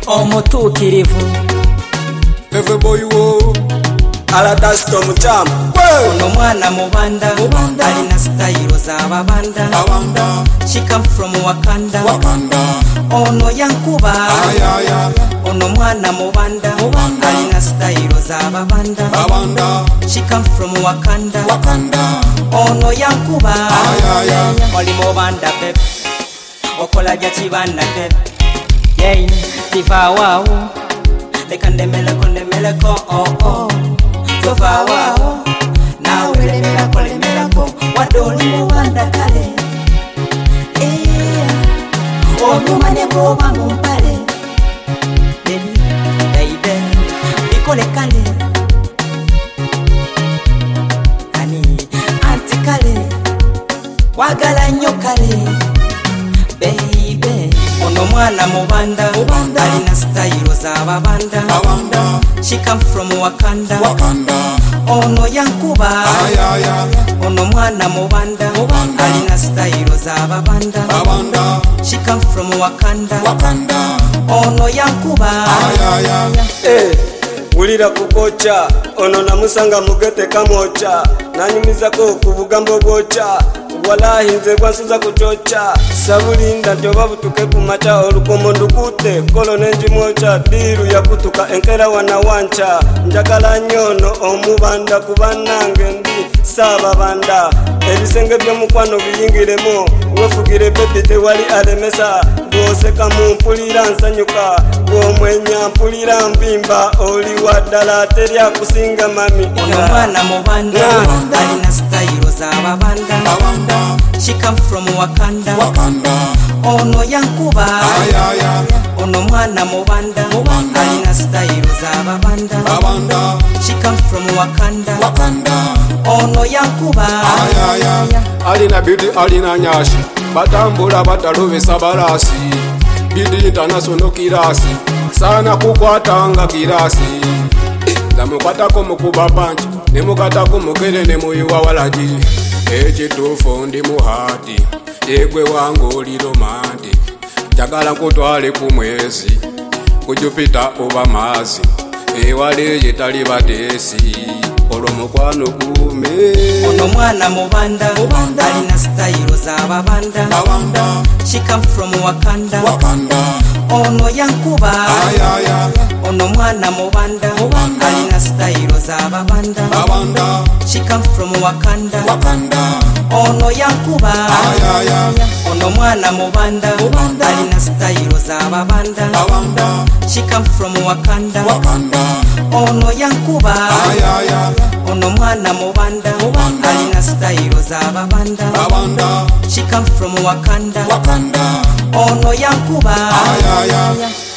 omutuukirivu Every boy wo Aladasito muchamu ono mwana mubanda alina style z'ababanda she come from Wakanda ono yankuba ono mwana mubanda alina style z'ababanda she come from Wakanda ono yankuba oli mubanda bebe okola gya kibanda bebe yeyi siva waawo leka ndemeleko oh tova waawo nawe lemerako wadde oli mubanda kale onyuma ne bwoba mu mpale baby bikole kale ani anti kale wagala nnyo kale baby ono mwana mubanda alina style z'ababanda she come from Wakanda ono yankuba ono mwana mubanda alina style z'ababanda she come from Wakanda ono yankuba wulira kukocha ono namusanga mugete kamocha nanyumizako ku bugambo bwocha walahi nze gwansuza kuchocha sabulinda njoba butuke kumacha olukomo ndukute kolo nenjimwocha diru yakutuka enkera wana wancha njagala nyono omubanda kubanange ndi saba banda ebisenge by'omukwano biyingiremo wefugire bebi tewali alemesa bwoseka mumpulira nsanyuka bwomwenya mpulira mbimba oli waddala terya kusinga mami ono mwana mubanda alina style z'ababanda she come from Wakanda ono yankuba ono mwana mubanda alina style z'ababanda she come from Wakanda ono yankuba alina beauty alina nyashi batambula batalubisa balasi beauty international kirasi sana kukwatanga kirasi lamukwatako mukuba panchi nemukatako mukere nemuyiwa walaji ekituufu ndi muhati egwe wange oli romantic njagala nkutwale ku mwezi ku Jupiter oba maazi ewale yetali bateesi olwo mukwano gume ono mwana mubanda alina style z'ababanda she come from Wakanda ono yankuba ono mwana mubanda alina style z'ababanda she come from Wakanda ono yankuba ono mwana mubanda alina style z'ababanda she come from Wakanda ono yankuba ono mwana mubanda alina style z'ababanda she come from Wakanda ono yankuba